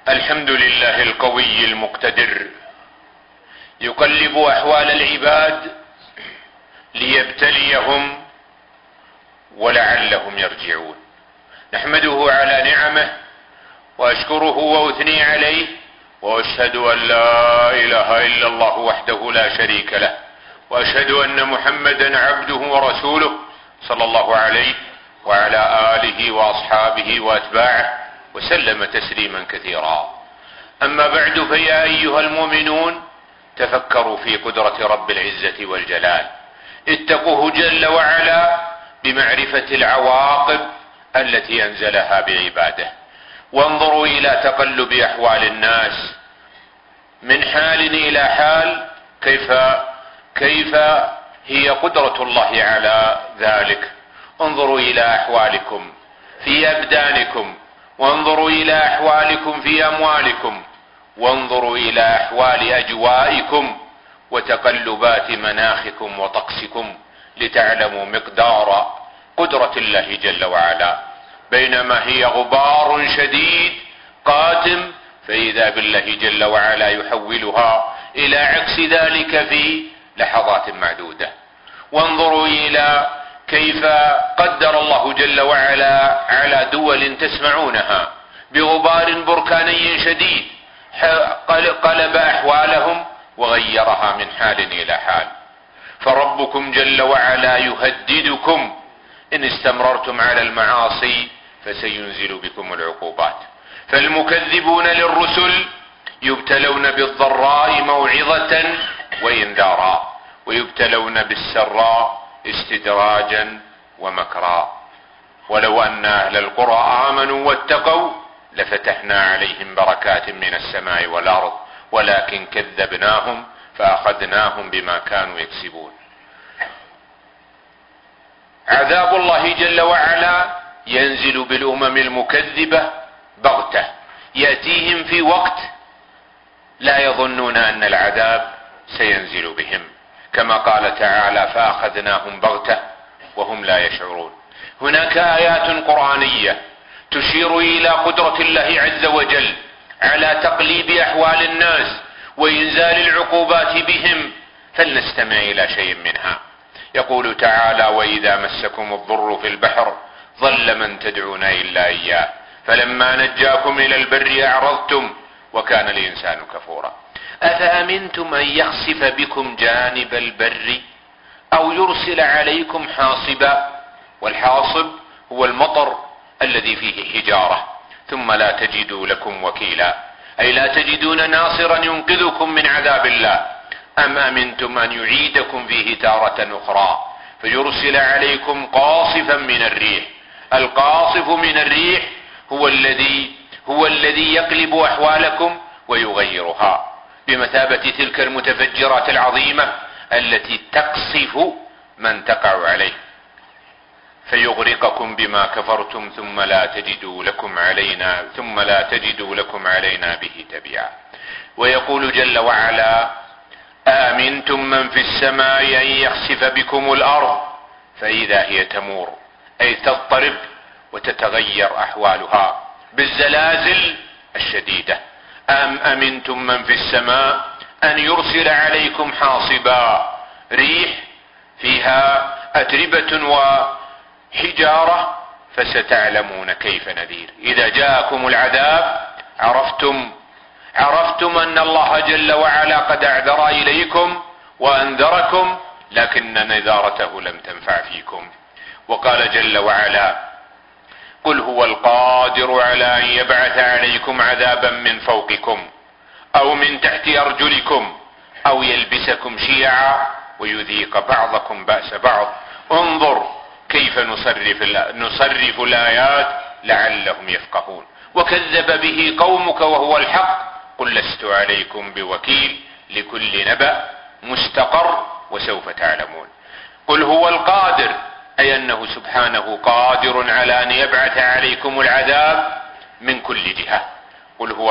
الحمد لله القوي المقتدر، يقلب احوال العباد ليبتليهم ولعلهم يرجعون. نحمده على نعمه واشكره واثني عليه، واشهد ان لا اله الا الله وحده لا شريك له، واشهد ان محمدا عبده ورسوله صلى الله عليه وعلى اله واصحابه واتباعه وسلم تسليما كثيرا. اما بعد، فيا ايها المؤمنون تفكروا في قدرة رب العزة والجلال، اتقوه جل وعلا بمعرفة العواقب التي انزلها بعباده، وانظروا الى تقلب احوال الناس من حال الى حال، كيف هي قدرة الله على ذلك. انظروا الى احوالكم في ابدانكم، وانظروا الى احوالكم في اموالكم، وانظروا الى احوال اجوائكم وتقلبات مناخكم وطقسكم، لتعلموا مقدار قدرة الله جل وعلا. بينما هي غبار شديد قاتم، فإذا بالله جل وعلا يحولها إلى عكس ذلك في لحظات معدودة. وانظروا إلى كيف قدر الله جل وعلا على دول تسمعونها بغبار بركاني شديد، قلب أحوالهم وغيرها من حال إلى حال. فربكم جل وعلا يهددكم إن استمررتم على المعاصي فسينزل بكم العقوبات. فالمكذبون للرسل يبتلون بالضراء موعظة وإنذارا، ويبتلون بالسراء استدراجا ومكرا. ولو أن أهل القرى آمنوا واتقوا لفتحنا عليهم بركات من السماء والأرض، ولكن كذبناهم فأخذناهم بما كانوا يكسبون. عذاب الله جل وعلا ينزل بالأمم المكذبة بغتة، يأتيهم في وقت لا يظنون أن العذاب سينزل بهم، كما قال تعالى: فأخذناهم بغتة وهم لا يشعرون. هناك آيات قرآنية تشير إلى قدرة الله عز وجل على تقليب أحوال الناس وإنزال العقوبات بهم، فلنستمع إلى شيء منها. يقول تعالى: وإذا مسكم الضر في البحر ضل من تدعون إلا إياه فلما نجاكم إلى البر أعرضتم وكان الإنسان كفورا. أفأمنتم أن يخسف بكم جانب البر أو يرسل عليكم حاصبا. والحاصب هو المطر الذي فيه حجارة، ثم لا تجدوا لكم وكيلا، أي لا تجدون ناصرا ينقذكم من عذاب الله. أم أمنتم أن يعيدكم فيه تارة أخرى فيرسل عليكم قاصفا من الريح. القاصف من الريح هو الذي يقلب أحوالكم ويغيرها، بمثابة تلك المتفجرات العظيمة التي تقصف من تقع عليه فيغرقكم بما كفرتم ثم لا تجدوا لكم علينا به تبيعا. ويقول جل وعلا: أأمنتم من في السماء أن يخسف بكم الأرض فإذا هي تمور، أي تضطرب وتتغير أحوالها بالزلازل الشديدة. أم أمنتم من في السماء أن يرسل عليكم حاصبا، ريح فيها أتربة وحجارة، فستعلمون كيف نذير. إذا جاءكم العذاب عرفتم أن الله جل وعلا قد أعذر إليكم وأنذركم، لكن نذارته لم تنفع فيكم. وقال جل وعلا: قل هو القادر على أن يبعث عليكم عذابا من فوقكم أو من تحت أرجلكم أو يلبسكم شيعا ويذيق بعضكم بأس بعض انظر كيف نصرف الآيات لعلهم يفقهون. وكذب به قومك وهو الحق قل لست عليكم بوكيل لكل نبأ مستقر وسوف تعلمون. قل هو القادر، أي أنه سبحانه قادر على أن يبعث عليكم العذاب من كل جهة. قل هو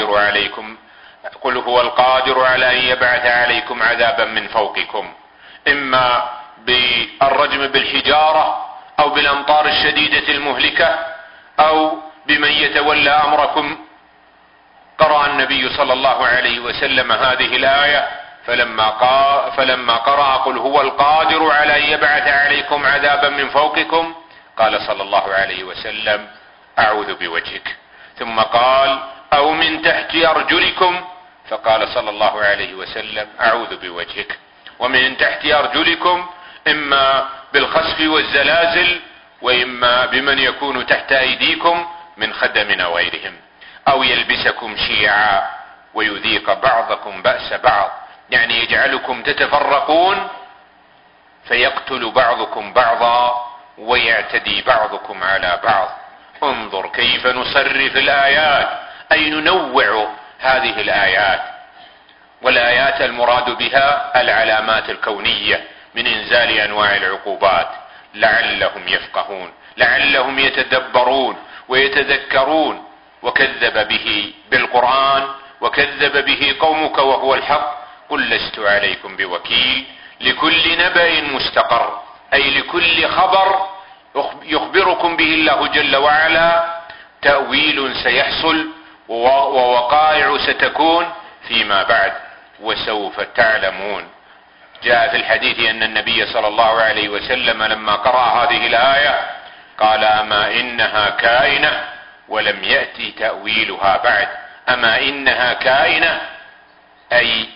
القادر على أن يبعث عليكم عذابا من فوقكم، إما بالرجم بالحجارة أو بالأمطار الشديدة المهلكة أو بمن يتولى أمركم النبي صلى الله عليه وسلم هذه الآية فلما قرأ قل هو القادر على أن يبعث عليكم عذابا من فوقكم قال صلى الله عليه وسلم أعوذ بوجهك، ثم قال أو من تحت أرجلكم فقال صلى الله عليه وسلم أعوذ بوجهك. ومن تحت أرجلكم إما بالخسف والزلازل، وإما بمن يكون تحت أيديكم من خدم أو غيرهم، أو يلبسكم شيعا ويذيق بعضكم بأس بعض، يعني يجعلكم تتفرقون فيقتل بعضكم بعضا ويعتدي بعضكم على بعض. انظر كيف نصرف الآيات، أي ننوع هذه الآيات. والآيات المراد بها العلامات الكونية من إنزال أنواع العقوبات لعلهم يفقهون، لعلهم يتدبرون ويتذكرون. وكذب به بالقرآن وكذب به قومك وهو الحق قل لست عليكم بوكيل لكل نبأ مستقر، أي لكل خبر يخبركم به الله جل وعلا تأويل سيحصل ووقائع ستكون فيما بعد وسوف تعلمون. جاء في الحديث أن النبي صلى الله عليه وسلم لما قرأ هذه الآية قال أما إنها كائنة ولم يأتي تأويلها بعد. أما إنها كائنة أي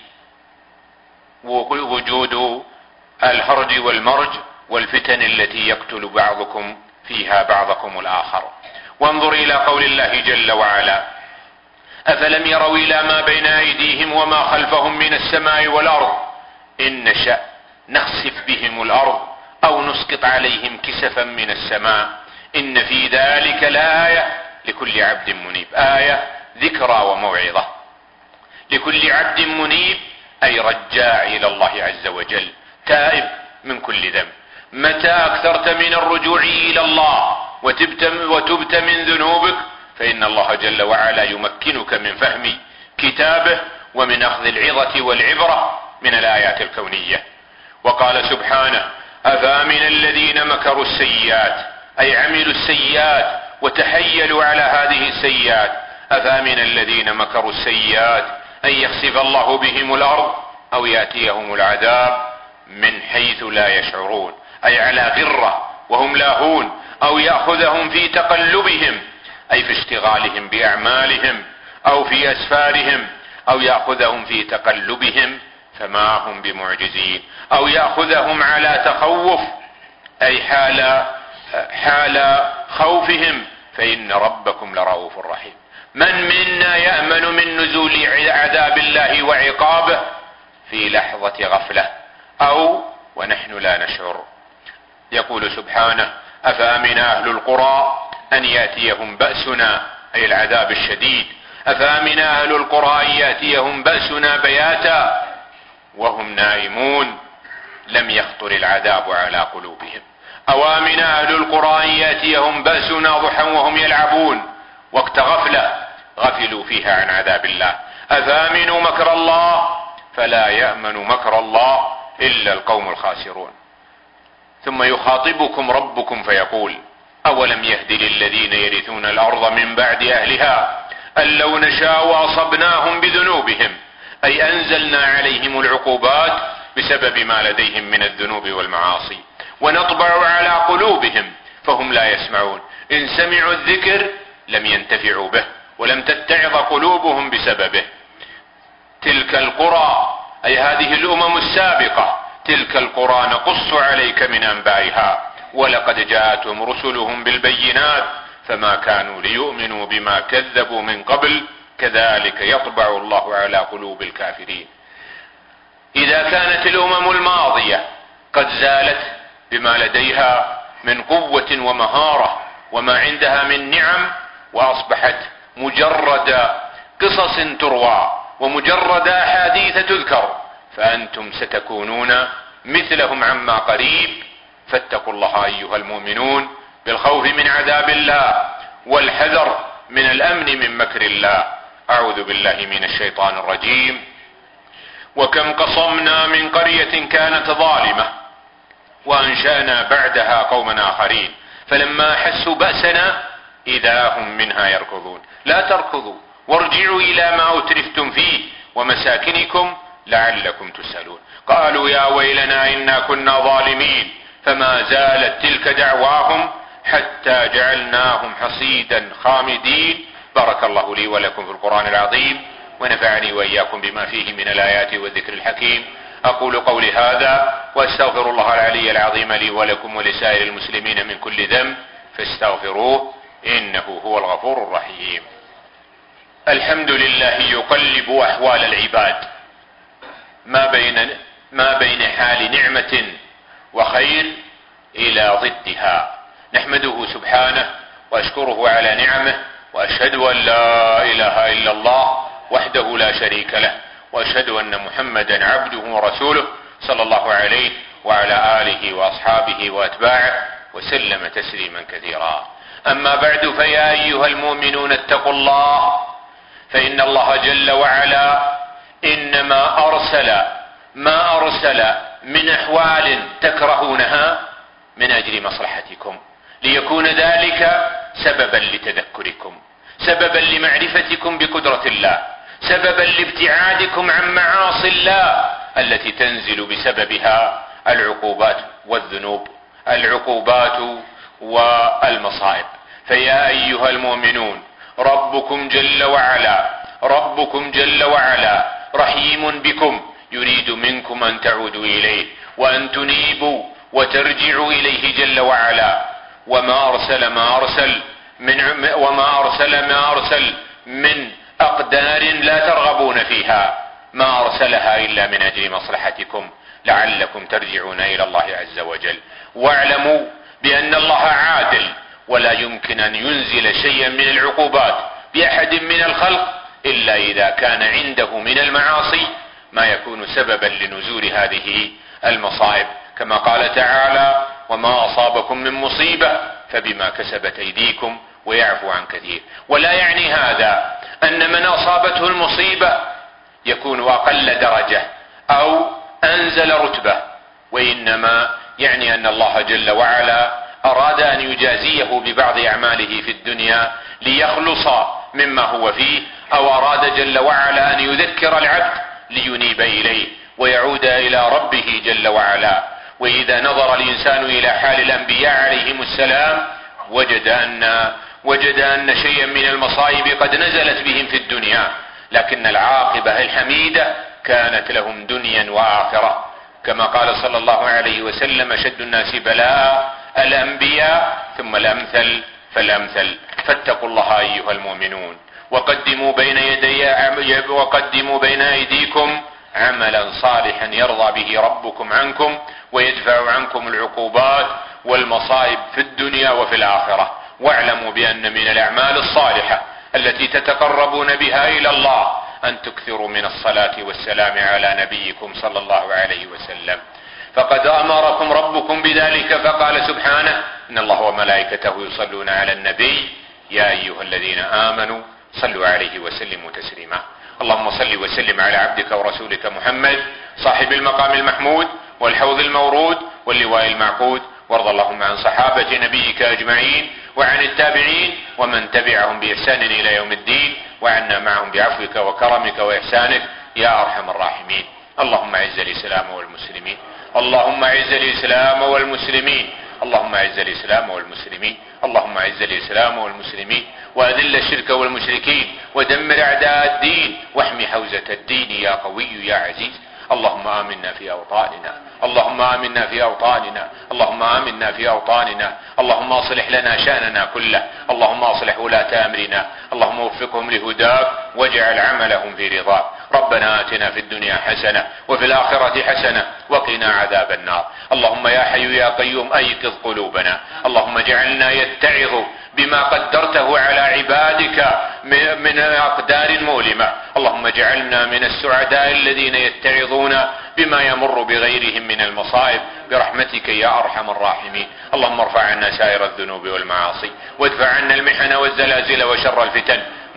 وجود الهرج والمرج والفتن التي يقتل بعضكم فيها بعضكم الآخر. وانظر إلى قول الله جل وعلا أفلم يروا إلى ما بين أيديهم وما خلفهم من السماء والأرض إن نشأ نخسف بهم الأرض أو نسقط عليهم كسفا من السماء إن في ذلك لآية لكل عبد منيب. آية ذكرى وموعظة لكل عبد منيب، أي رجاع إلى الله عز وجل تائب من كل ذنب. متى أكثرت من الرجوع إلى الله وتبت من ذنوبك فإن الله جل وعلا يمكنك من فهم كتابه ومن أخذ العظة والعبرة من الآيات الكونية. وقال سبحانه أفامن الذين مكروا السيئات، أي عملوا السيئات وتحيلوا على هذه السيئات. أفامن الذين مكروا السيئات أن يخسف الله بهم الأرض أو يأتيهم العذاب من حيث لا يشعرون، أي على غرة وهم لاهون، أو يأخذهم في تقلبهم أي في اشتغالهم بأعمالهم أو في أسفارهم، أو يأخذهم في تقلبهم فما هم بمعجزين، أو يأخذهم على تخوف أي حال خوفهم فإن ربكم لرؤوف رحيم. من منا يأمن من نزول عذاب الله وعقابه في لحظة غفلة أو ونحن لا نشعر؟ يقول سبحانه أفأمن أهل القرى أن يأتيهم بأسنا، أي العذاب الشديد. أفأمن أهل القرى أن يأتيهم بأسنا بياتا وهم نائمون لم يخطر العذاب على قلوبهم. أوامن أهل القرى أن يأتيهم بأسنا ضحى وهم يلعبون، وقت غفلة غفلوا فيها عن عذاب الله. أفأمنوا مكر الله فلا يأمن مكر الله إلا القوم الخاسرون. ثم يخاطبكم ربكم فيقول أولم يهد للذين يرثون الأرض من بعد أهلها أن لو نشاء أصبناهم بذنوبهم، أي أنزلنا عليهم العقوبات بسبب ما لديهم من الذنوب والمعاصي ونطبع على قلوبهم فهم لا يسمعون. إن سمعوا الذكر لم ينتفعوا به ولم تتعظ قلوبهم بسببه. تلك القرى أي هذه الأمم السابقة، تلك القرى نقص عليك من أنبائها ولقد جاءتهم رسلهم بالبينات فما كانوا ليؤمنوا بما كذبوا من قبل كذلك يطبع الله على قلوب الكافرين. إذا كانت الأمم الماضية قد زالت بما لديها من قوة ومهارة وما عندها من نعم وأصبحت مجرد قصص تروى ومجرد أحاديث تذكر، فأنتم ستكونون مثلهم عما قريب. فاتقوا الله أيها المؤمنون بالخوف من عذاب الله والحذر من الأمن من مكر الله. أعوذ بالله من الشيطان الرجيم. وكم قصمنا من قرية كانت ظالمة وأنشأنا بعدها قوما آخرين فلما أحسوا بأسنا إذا هم منها يركضون. لا تركضوا وارجعوا إلى ما أترفتم فيه ومساكنكم لعلكم تسألون. قالوا يا ويلنا إنا كنا ظالمين، فما زالت تلك دعواهم حتى جعلناهم حصيدا خامدين. بارك الله لي ولكم في القرآن العظيم، ونفعني وإياكم بما فيه من الآيات والذكر الحكيم. أقول قولي هذا وأستغفر الله العلي العظيم لي ولكم ولسائر المسلمين من كل ذنب فاستغفروه إنه هو الغفور الرحيم. الحمد لله يقلب أحوال العباد ما بين حال نعمة وخير إلى ضدها. نحمده سبحانه وأشكره على نعمه، وأشهد أن لا إله إلا الله وحده لا شريك له، وأشهد أن محمدا عبده ورسوله صلى الله عليه وعلى آله وأصحابه وأتباعه وسلم تسليما كثيرا. أما بعد، فيا أيها المؤمنون اتقوا الله، فإن الله جل وعلا إنما ما أرسل من أحوال تكرهونها من أجل مصلحتكم، ليكون ذلك سببا لتذكركم، سببا لمعرفتكم بقدرة الله، سببا لابتعادكم عن معاصي الله التي تنزل بسببها العقوبات والذنوب، العقوبات والمصائب. فيا أيها المؤمنون، ربكم جل وعلا رحيم بكم، يريد منكم أن تعودوا إليه وأن تنيبوا وترجعوا إليه جل وعلا. وما أرسل من أقدار لا ترغبون فيها، ما أرسلها إلا من أجل مصلحتكم لعلكم ترجعون إلى الله عز وجل. واعلموا بأن الله عادل، ولا يمكن أن ينزل شيئا من العقوبات بأحد من الخلق إلا إذا كان عنده من المعاصي ما يكون سببا لنزول هذه المصائب، كما قال تعالى: وما أصابكم من مصيبة فبما كسبت أيديكم ويعفو عن كثير. ولا يعني هذا أن من أصابته المصيبة يكون أقل درجة أو أنزل رتبة، وإنما يعني أن الله جل وعلا أراد أن يجازيه ببعض أعماله في الدنيا ليخلص مما هو فيه، أو أراد جل وعلا أن يذكر العبد لينيب إليه ويعود إلى ربه جل وعلا. وإذا نظر الإنسان إلى حال الأنبياء عليهم السلام وجد أن شيئا من المصائب قد نزلت بهم في الدنيا، لكن العاقبة الحميدة كانت لهم دنيا وآخرة، كما قال صلى الله عليه وسلم: أشد الناس بلاء الأنبياء ثم الأمثل فالأمثل. فاتقوا الله أيها المؤمنون، وقدموا بين أيديكم عملا صالحا يرضى به ربكم عنكم ويدفع عنكم العقوبات والمصائب في الدنيا وفي الآخرة. واعلموا بأن من الأعمال الصالحة التي تتقربون بها إلى الله أن تكثروا من الصلاة والسلام على نبيكم صلى الله عليه وسلم، فقد أمركم ربكم بذلك، فقال سبحانه: إن الله وملائكته يصلون على النبي يا أيها الذين آمنوا صلوا عليه وسلموا تسليما. اللهم صل وسلم على عبدك ورسولك محمد صاحب المقام المحمود والحوض المورود واللواء المعقود، وارض اللهم عن صحابة نبيك أجمعين وعن التابعين ومن تبعهم بإحسان إلى يوم الدين، وعنا معهم بعفوك وكرمك وإحسانك يا أرحم الراحمين. اللهم أعز الإسلام والمسلمين، اللهم أعز الإسلام والمسلمين، اللهم أعز الإسلام والمسلمين، اللهم أعز الإسلام والمسلمين، وأذل الشرك والمشركين، ودمر أعداء الدين، واحمي حوزة الدين يا قوي يا عزيز. اللهم آمنا في أوطاننا، اللهم آمنا في أوطاننا، اللهم آمنا في أوطاننا، اللهم أصلح لنا شأننا كله، اللهم أصلح ولاة أمرنا، اللهم وفقهم لهداك واجعل عملهم في رضاك. ربنا آتنا في الدنيا حسنة وفي الآخرة حسنة وقنا عذاب النار. اللهم يا حي يا قيوم أيقظ قلوبنا، اللهم اجعلنا يتعظ بما قدرته على عبادك من أقدار مؤلمة، اللهم اجعلنا من السعداء الذين يتعظون بما يمر بغيرهم من المصائب برحمتك يا أرحم الراحمين. اللهم ارفع عنا سائر الذنوب والمعاصي، وادفع عنا المحن والزلازل وشر الفتن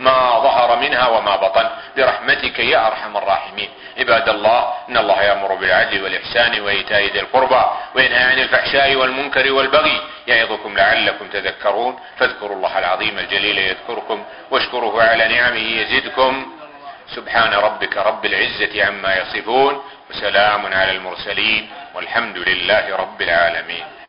ما ظهر منها وما بطن برحمتك يا أرحم الراحمين. عباد الله، إن الله يأمر بالعدل والإحسان وإيتاء ذي القربى وينهى عن الفحشاء والمنكر والبغي يعظكم لعلكم تذكرون. فاذكروا الله العظيم الجليل يذكركم واشكروه على نعمه يزدكم. سبحان ربك رب العزة عما يصفون وسلام على المرسلين والحمد لله رب العالمين.